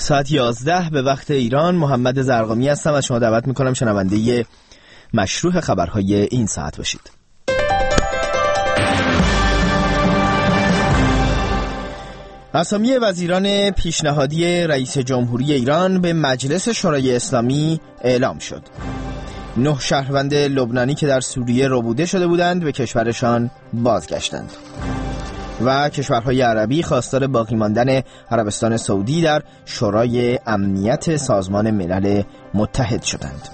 ساعت 11 به وقت ایران. محمد زرقامی هستم. از شما دعوت میکنم شنونده مشروع خبرهای این ساعت باشید. اسامی وزیران پیشنهادی رئیس جمهوری ایران به مجلس شورای اسلامی اعلام شد. 9 شهروند لبنانی که در سوریه ربوده شده بودند به کشورشان بازگشتند. و کشورهای عربی خواستار باقی ماندن عربستان سعودی در شورای امنیت سازمان ملل متحد شدند.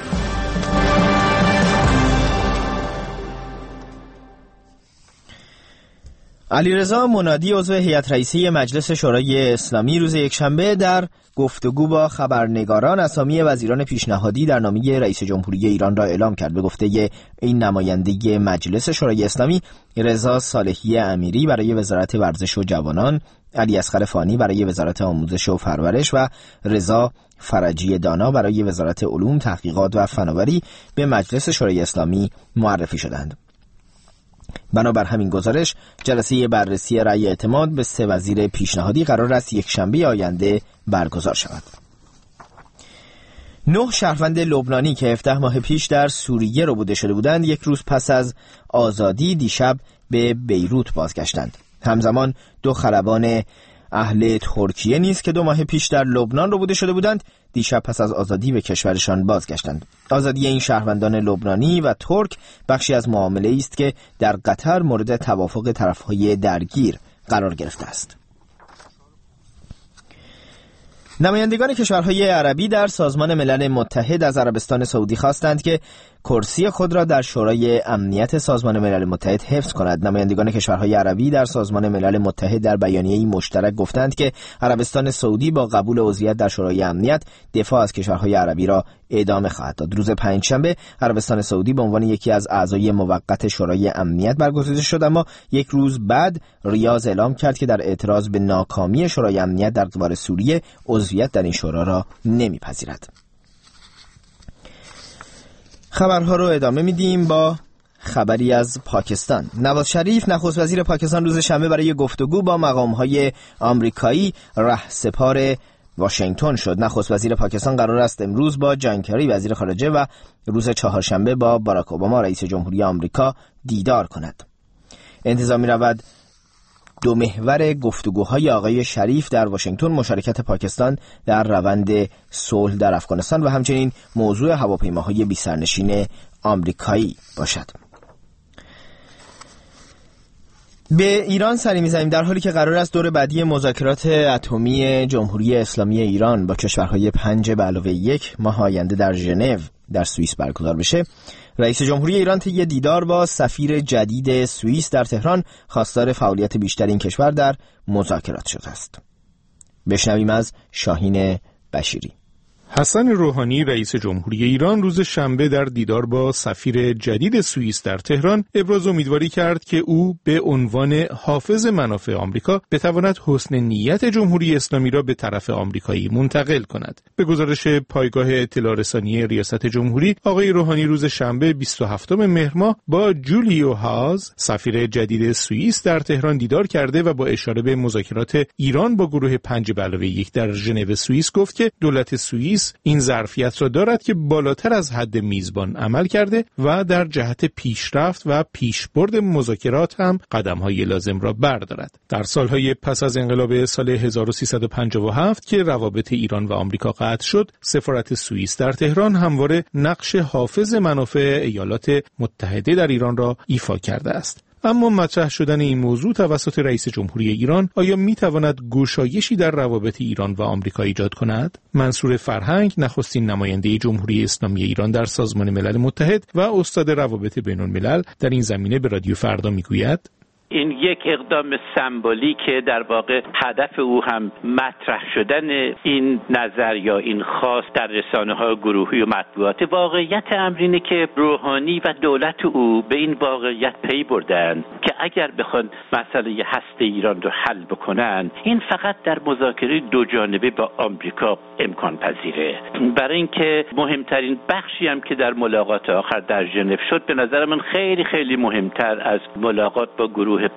علیرضا منادی عضو هیئت رئیسه مجلس شورای اسلامی روز یکشنبه در گفتگو با خبرنگاران اسامی وزیران پیشنهادی در نامه رئیس جمهوری ایران را اعلام کرد. به گفته این نماینده مجلس شورای اسلامی، رضا صالحی امیری برای وزارت ورزش و جوانان، علی اصغر فانی برای وزارت آموزش و پرورش و رضا فرجی دانا برای وزارت علوم، تحقیقات و فناوری به مجلس شورای اسلامی معرفی شدند. بنابر همین گزارش، جلسه بررسی رأی اعتماد به 3 وزیر پیشنهادی قرار است یکشنبه آینده برگزار شود. 9 شهروند لبنانی که 17 ماه پیش در سوریه ربوده شده بودند، 1 روز پس از آزادی دیشب به بیروت بازگشتند. همزمان 2 خلبان اهل ترکیه نیز که 2 ماه پیش در لبنان ربوده شده بودند، دیشب پس از آزادی به کشورشان بازگشتند. آزادی این شهروندان لبنانی و ترک بخشی از معامله است که در قطر مورد توافق طرفهای درگیر قرار گرفته است. نمایندگان کشورهای عربی در سازمان ملل متحد از عربستان سعودی خواستند که کرسی خود را در شورای امنیت سازمان ملل متحد حفظ کند. نمایندگان کشورهای عربی در سازمان ملل متحد در بیانیه‌ای مشترک گفتند که عربستان سعودی با قبول عضویت در شورای امنیت دفاع از کشورهای عربی را ادامه خواهد داد. روز پنجشنبه عربستان سعودی به عنوان یکی از اعضای موقت شورای امنیت برگزیده شد، اما 1 روز بعد ریاض اعلام کرد که در اعتراض به ناکامی شورای امنیت در قبال سوریه عضویت در این شورا را نمیپذیرد. خبرها رو ادامه میدیم با خبری از پاکستان. نواز شریف نخست وزیر پاکستان روز شنبه برای گفتگو با مقام‌های آمریکایی رهسپار واشنگتن شد. نخست وزیر پاکستان قرار است امروز با جان کری وزیر خارجه و روز چهارشنبه با باراک اوباما رئیس جمهوری آمریکا دیدار کند. انتظار می‌رود 2 محور گفتگوهای آقای شریف در واشنگتن مشارکت پاکستان در روند صلح در افغانستان و همچنین موضوع هواپیماهای بی‌سرنشین آمریکایی باشد. به ایران سری می‌زنیم در حالی که قرار است دور بعدی مذاکرات اتمی جمهوری اسلامی ایران با کشورهای 5+1 ماه آینده در ژنو در سوئیس برگزار بشه. رئیس جمهوری ایران طی دیدار با سفیر جدید سوئیس در تهران خواستار فعالیت بیشتر این کشور در مذاکرات شده است. بشنویم از شاهین بشیری. حسن روحانی رئیس جمهوری ایران روز شنبه در دیدار با سفیر جدید سوئیس در تهران ابراز امیدواری کرد که او به عنوان حافظ منافع آمریکا بتواند حسن نیت جمهوری اسلامی را به طرف آمریکایی منتقل کند. به گزارش پایگاه اطلاع رسانی ریاست جمهوری، آقای روحانی روز شنبه 27 مهر ماه با جولیو هاز سفیر جدید سوئیس در تهران دیدار کرده و با اشاره به مذاکرات ایران با گروه 5+1 در ژنو سوئیس گفت که دولت سوئیس این ظرفیت را دارد که بالاتر از حد میزبان عمل کرده و در جهت پیشرفت و پیشبرد مذاکرات هم قدم‌های لازم را بردارد. در سالهای پس از انقلاب سال 1357 که روابط ایران و آمریکا قطع شد، سفارت سوئیس در تهران همواره نقش حافظ منافع ایالات متحده در ایران را ایفا کرده است. اما مطرح شدن این موضوع توسط رئیس جمهوری ایران آیا میتواند گشایشی در روابط ایران و آمریکا ایجاد کند؟ منصور فرهنگ، نخستین نماینده جمهوری اسلامی ایران در سازمان ملل متحد و استاد روابط بین الملل، در این زمینه به رادیو فردا میگوید: این یک اقدام سمبولیکه، در واقع هدف او هم مطرح شدن این نظر یا این خواست در رسانه‌های گروهی و مطبوعات. واقعیت امر اینه که روحانی و دولت او به این واقعیت پی بردند که اگر بخوان مسئله هسته ایران رو حل بکنن، این فقط در مذاکره دو جانبه با آمریکا امکان پذیره. برای اینکه مهمترین بخشی هم که در ملاقات آخر در ژنو شد، به نظر من خیلی خیلی مهمتر از ملاقات با گروه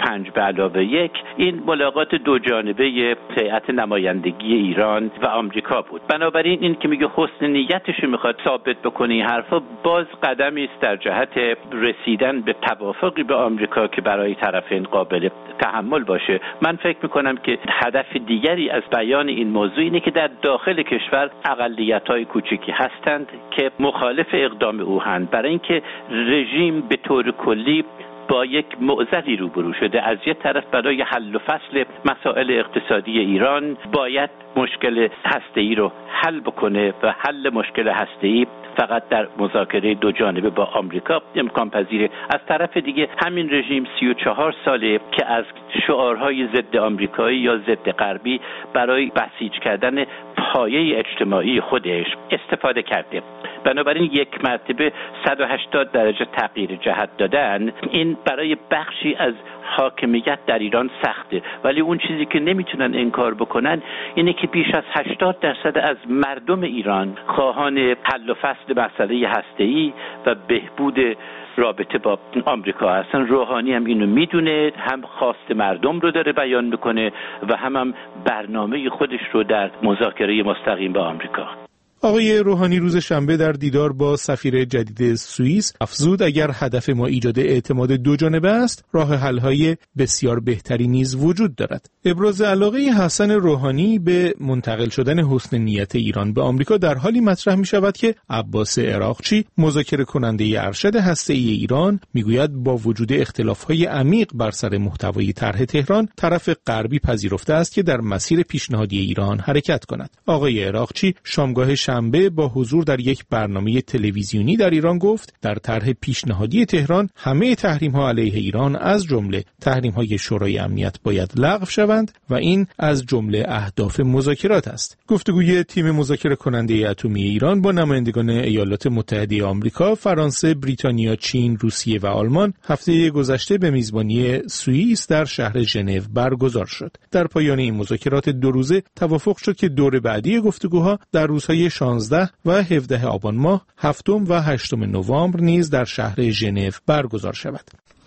5+1 این ملاقات دو جانبه هیئت نمایندگی ایران و آمریکا بود. بنابراین این که میگه حسن نیتش میخواد ثابت بکنه، این حرفا باز قدمی است در جهت رسیدن به توافقی به آمریکا که برای طرفین قابل تحمل باشه. من فکر میکنم که هدف دیگری از بیان این موضوع اینه که در داخل کشور اقلیت‌های کوچکی هستند که مخالف اقدام او هستند، برای اینکه رژیم به طور کلی با یک معضلی روبرو شده. از یک طرف برای حل و فصل مسائل اقتصادی ایران باید مشکل هسته‌ای رو حل بکنه و حل مشکل هسته‌ای فقط در مذاکره دو جانبه با آمریکا امکان پذیره. از طرف دیگه همین رژیم 34 ساله که از شعارهای ضد آمریکایی یا ضد غربی برای بسیج کردن پایه اجتماعی خودش استفاده کرده. بنابراین یک مرتبه 180 درجه تغییر جهت دادن، این برای بخشی از حاکمیت در ایران سخته، ولی اون چیزی که نمیتونن انکار بکنن اینه که بیش از 80% از مردم ایران خواهان حل و فصل مسئله هسته‌ای و بهبود رابطه با آمریکا هستن. روحانی هم اینو میدونه، هم خواست مردم رو داره بیان میکنه و هم برنامه خودش رو در مذاکره مستقیم با آمریکا. آقای روحانی روز شنبه در دیدار با سفیر جدید سوئیس افزود اگر هدف ما ایجاد اعتماد دو جانبه است، راه حل‌های بسیار بهتری نیز وجود دارد. ابراز علاقه حسن روحانی به منتقل شدن حسن نیت ایران به آمریکا در حالی مطرح می شود که عباس عراقچی، مذاکره کننده ارشد هسته‌ای ایران، میگوید با وجود اختلاف‌های عمیق بر سر محتوای طرح تهران، طرف غربی پذیرفته است که در مسیر پیشنهادی ایران حرکت کند. آقای عراقچی شامگاه شنبه با حضور در یک برنامه تلویزیونی در ایران گفت در طرح پیشنهادی تهران همه تحریم‌ها علیه ایران از جمله تحریم‌های شورای امنیت باید لغو شوند و این از جمله اهداف مذاکرات است. گفتگوی تیم مذاکره کننده اتمی ایران با نمایندگان ایالات متحده آمریکا، فرانسه، بریتانیا، چین، روسیه و آلمان هفته گذشته به میزبانی سوئیس در شهر ژنو برگزار شد. در پایان این مذاکرات دو روزه توافق شد که دور بعدی گفتگوها در روزهای 16 و 17 آبان ماه، 7 و 8 نوامبر نیز در شهر ژنو برگزار شود.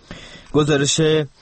گزارش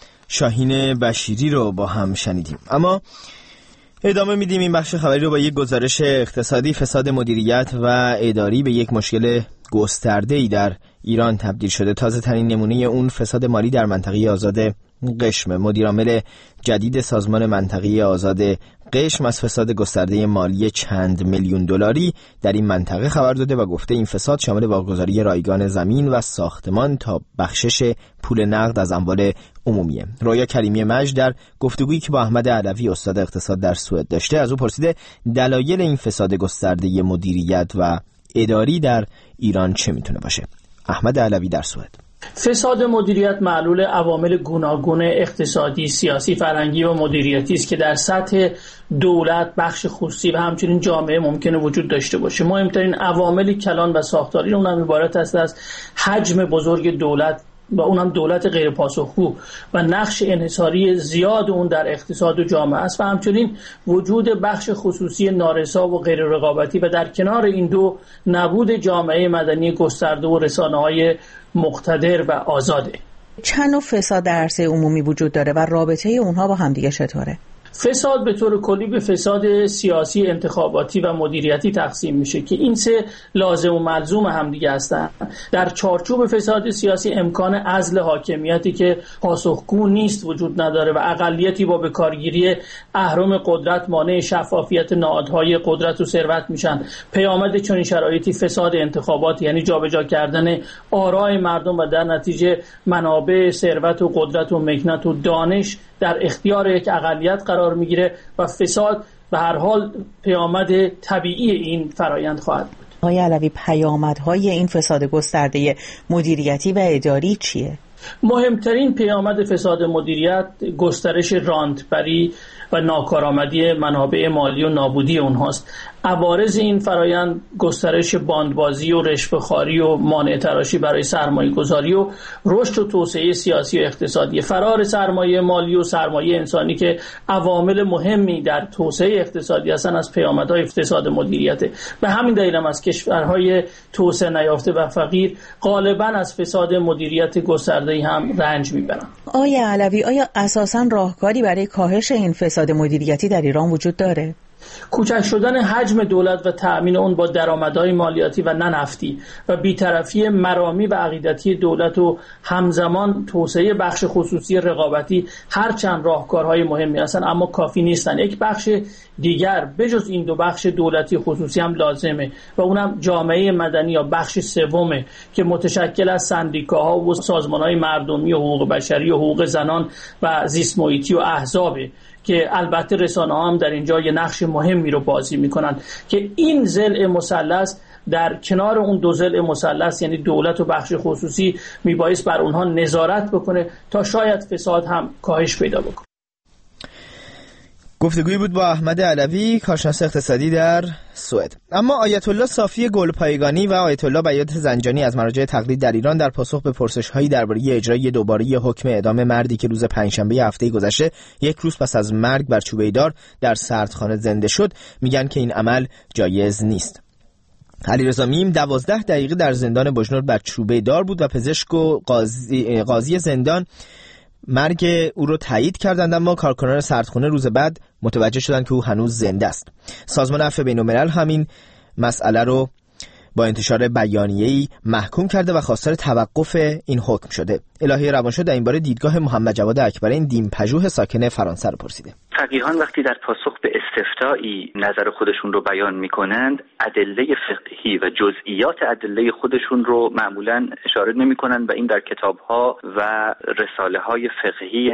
شاهین بشیری رو با هم شنیدیم. اما ادامه میدیم این بخش خبری رو با یک گزارش اقتصادی. فساد مدیریت و اداری به یک مشکل گسترده‌ای در ایران تبدیل شده. تازه ترین نمونه اون فساد مالی در منطقه آزاد قشم. مدیرعامل جدید سازمان منطقه آزاد قشم از فساد گسترده مالی چند میلیون دلاری در این منطقه خبر داده و گفته این فساد شامل واگذاری رایگان زمین و ساختمان تا بخشش پول نقد از اموال عمومیه. رویا کریمی مجد در گفتگویی که با احمد علوی استاد اقتصاد در سوئد داشته از او پرسیده دلایل این فساد گسترده مدیریت و اداری در ایران چه میتونه باشه. احمد علوی در سوئد. فساد مدیریت معلول عوامل گوناگون اقتصادی، سیاسی، فرهنگی و مدیریتی است که در سطح دولت، بخش خصوصی و همچنین جامعه ممکنه وجود داشته باشه. مهمترین عوامل کلان و ساختاری اونم عبارت است از حجم بزرگ دولت و اونم دولت غیر پاسخگو و نقش انحصاری زیاد اون در اقتصاد و جامعه است و همچنین وجود بخش خصوصی نارسا و غیر رقابتی و در کنار این دو نبود جامعه مدنی گسترده و رسانه‌های مقتدر و آزاده. چند نوع فساد در عرصه عمومی وجود داره و رابطه اونها با همدیگه چطوره؟ فساد به طور کلی به فساد سیاسی، انتخاباتی و مدیریتی تقسیم میشه که این سه لازم و ملزوم همدیگه هستند. در چارچوب فساد سیاسی امکان عزل حاکمیتی که پاسخگو نیست وجود نداره و اقلیتی با به کارگیری اهرم قدرت مانع شفافیت نهادهای قدرت و ثروت میشن. پیامد چنین شرایطی فساد انتخابات، یعنی جابجا کردن آرای مردم و در نتیجه منابع ثروت و قدرت و مکنت و دانش در اختیار یک اقلیت قرار میگیره و فساد به هر حال پیامد طبیعی این فرایند خواهد بود. آقای علوی، پیامدهای این فساد گسترده مدیریتی و اداری چیه؟ مهمترین پیامد فساد مدیریت گسترش رانتبری و ناکارآمدی منابع مالی و نابودی اونهاست. عوارض این فرایند گسترش باندبازی و رشوه‌خواری و مانع تراشی برای سرمایه‌گذاری و رشد و توسعه سیاسی و اقتصادی، فرار سرمایه مالی و سرمایه انسانی که عوامل مهمی در توسعه اقتصادی هستند از پیامدهای فساد مدیریت. به همین دلیل هم از کشورهای توسعه نیافته و فقیر غالباً از فساد مدیریت گسترده‌ای هم رنج میبرند. آقای علوی، آیا اساساً راهکاری برای کاهش این فساد مدیریتی در ایران وجود داره؟ کوچک شدن حجم دولت و تأمین اون با درآمدهای مالیاتی و نه نفتی و بی‌طرفی مرامی و عقیدتی دولت و همزمان توسعه بخش خصوصی رقابتی هرچند راهکارهای مهمی هستند اما کافی نیستند. یک بخش دیگر بجز این دو بخش دولتی خصوصی هم لازمه و اونم جامعه مدنی یا بخش سومه که متشکل از سندیکاها و سازمانهای مردمی و حقوق بشری و حقوق زنان و زیست محیطی و احزابه که البته رسانه‌ها هم در اینجا یه نقش مهمی رو بازی میکنن که این ضلع مثلث در کنار اون دو ضلع مثلث یعنی دولت و بخش خصوصی میبایست بر اونها نظارت بکنه تا شاید فساد هم کاهش پیدا بکنه. گفتگویی بود با احمد علوی، کارشناس اقتصادی در سوئد. اما آیت الله صافی گلپایگانی و آیت الله بیات زنجانی از مراجع تقلید در ایران در پاسخ به پرسش‌هایی درباره اجرای دوباره حکم اعدام مردی که روز پنجشنبه هفته گذشته یک روز پس از مرگ بر چوبه‌دار در سردخانه زنده شد میگن که این عمل جایز نیست. علیرضا میم 12 دقیقه در زندان بجنورد بر چوبه‌دار بود و پزشک و قاضی زندان مرگ او رو تایید کردند، اما کارکنان سردخانه روز بعد متوجه شدند که او هنوز زنده است. سازمان عفو بین‌الملل همین مسئله رو با انتشار بیانیه‌ای محکوم کرده و خواستار توقف این حکم شده. الهی روانشد در این باره دیدگاه محمد جواد اکبرین دیمپژوه ساکن فرانسه رو پرسیده. فقیهان وقتی در پاسخ به استفتایی نظر خودشون رو بیان میکنند، ادله فقهی و جزئیات ادله خودشون رو معمولا اشاره نمیکنند و این در کتاب‌ها و رساله‌های فقهی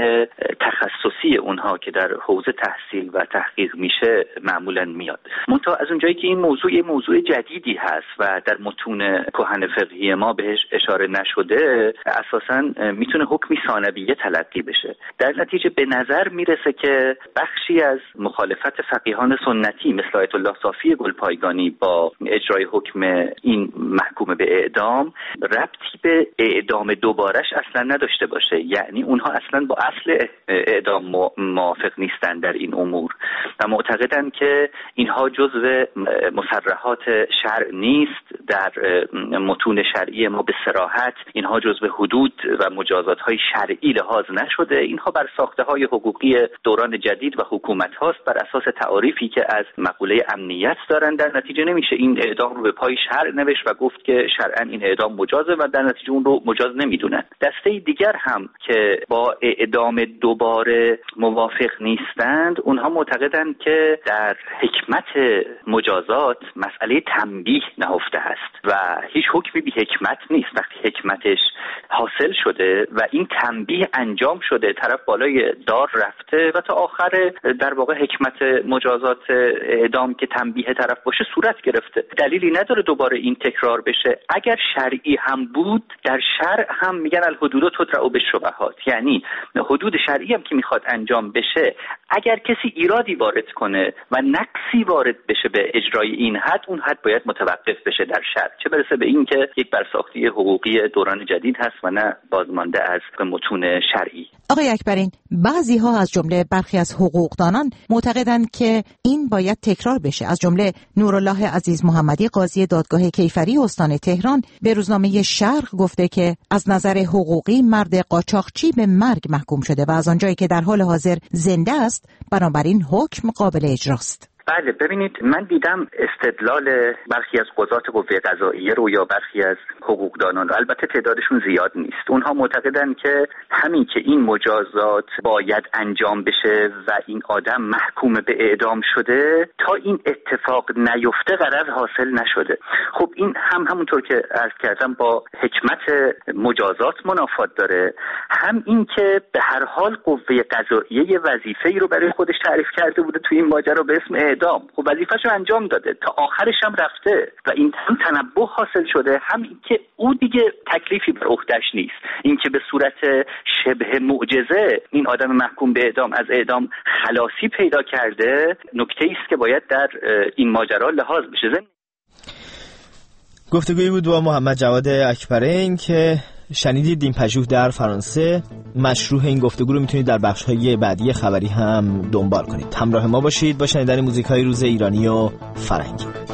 تخصصی اونها که در حوزه تحصیل و تحقیق میشه معمولا میاد. منتها از اونجایی که این موضوع جدیدی هست و در متون کهن فقهی ما بهش اشاره نشده، اساساً میتونه حکمی ثانویه تلقی بشه. در نتیجه به نظر میرسه که بخشی از مخالفت فقیهان سنتی مثل آیت الله صافی گلپایگانی با اجرای حکم این محکوم به اعدام ربطی به اعدام دوبارش اصلا نداشته باشه، یعنی اونها اصلا با اصل اعدام موافق نیستن در این امور و معتقدن که اینها جزو مصرحات شرع نیست. در متون شرعی ما به صراحت اینها جزو حدود و مجازات‌های شرعی لحاظ نشده. اینها بر ساخته‌های حقوقی دوران جدید و حکومت هاست بر اساس تعاریفی که از مقوله امنیت دارن. در نتیجه نمیشه این اعدام رو به پای شرع نوشت و گفت که شرعاً این اعدام مجازه و در نتیجه اون رو مجاز نمیدونن. دسته دیگر هم که با اعدام دوباره موافق نیستند، اونها معتقدند که در حکمت مجازات مسئله تنبیه نهفته است و هیچ حکمی بی حکمت نیست. وقتی حکمتش حاصل شده و این تنبیه انجام شده، طرف بالای دار رفته و تا آخر در واقع حکمت مجازات اعدام که تنبیه طرف باشه صورت گرفته، دلیلی نداره دوباره این تکرار بشه. اگر شرعی هم بود، در شرع هم میگن الحدود تدرع بالشبهات، یعنی حدود شرعی هم که میخواد انجام بشه اگر کسی ایرادی وارد کنه و نقصی وارد بشه به اجرای این حد، اون حد باید متوقف بشه در شرع، چه برسه به این که یک برساختی حقوقی دوران جدید هست و نه بازمانده از متون شرعی. آقای اکبرین، بعضی ها از جمله برخی از حقوقدانان معتقدند که این باید تکرار بشه. از جمله نورالله عزیز محمدی قاضی دادگاه کیفری استان تهران به روزنامه شرق گفته که از نظر حقوقی مرد قاچاقچی به مرگ محکوم شده و از آنجایی که در حال حاضر زنده است بنابراین حکم قابل اجراست. بله، ببینید من دیدم استدلال برخی از قضات قوه قضاییه رو یا برخی از حقوقدانان رو، البته تعدادشون زیاد نیست، اونها معتقدن که همین که این مجازات باید انجام بشه و این آدم محکوم به اعدام شده، تا این اتفاق نیفته غرض حاصل نشده. خب این همونطور که عرض کردم با حکمت مجازات منافات داره، هم این که به هر حال قوه قضاییه وظیفه‌ای رو برای خودش تعریف کرده بوده توی این ماجرا به اسم اعدام. خب وظیفه‌شو انجام داده، تا آخرش هم رفته و این هم تنبه حاصل شده، هم که او دیگه تکلیفی بر عهده‌اش نیست. این که به صورت شبه معجزه این آدم محکوم به اعدام از اعدام خلاصی پیدا کرده، نکته‌ای است که باید در این ماجرا لحاظ بشه. گفتگویی بود با محمد جواد اکبرین که شنیدید این پژوه در فرانسه. مشروح این گفتگو رو میتونید در بخش‌های بعدی خبری هم دنبال کنید. همراه ما باشید با شنیدن موزیک‌های روز ایرانی و فرنگی.